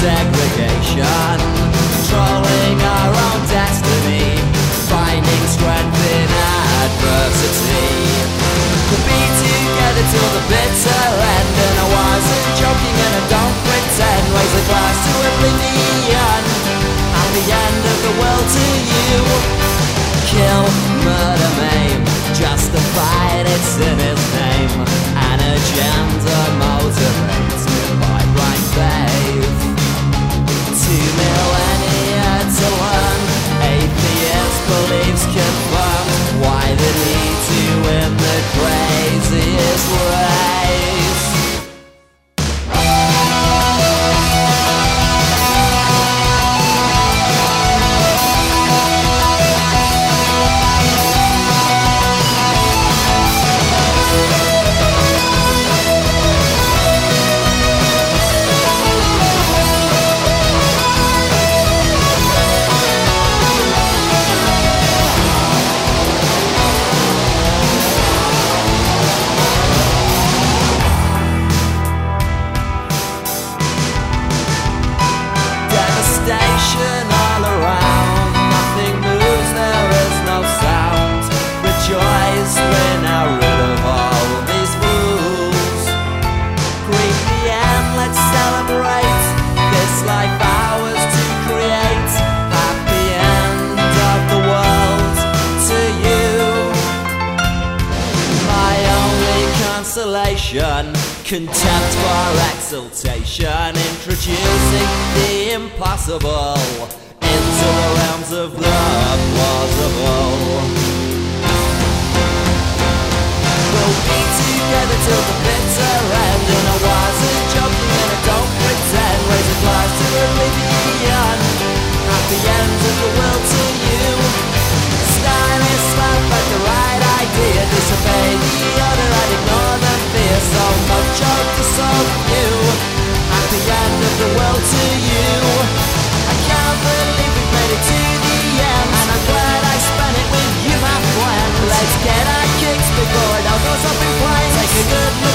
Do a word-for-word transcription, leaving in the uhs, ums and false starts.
segregation, controlling our own destiny, finding strength in adversity. We'll be together till the bitter end, and I wasn't joking and I don't pretend. Raise a glass to oblivion and the end of the world to you. Kill, murder, maim, justified, it's in his name. An agenda motivated by blind faith. Two millennia to learn, atheist beliefs confirmed. Why the need to win the craziest race? All around, nothing moves, there is no sound. Rejoice, we're now rid of all these fools. Greet the end, let's celebrate this life ours to create. Happy end of the world to you. My only consolation, contempt for exaltation, introducing the impossible into the realms of the plausible. We'll be together till the bitter end, and I wasn't joking and I don't pretend. Raise a glass to oblivion at the end of the world to you. Stylish slap at the right idea, disobey the order and ignore the fear. So much joke to solve you at the end of the world to you. I can't believe we made it to the end, and I'm glad I spent it with you, my friend. Let's get our kicks before it all goes up in flames. Take a good look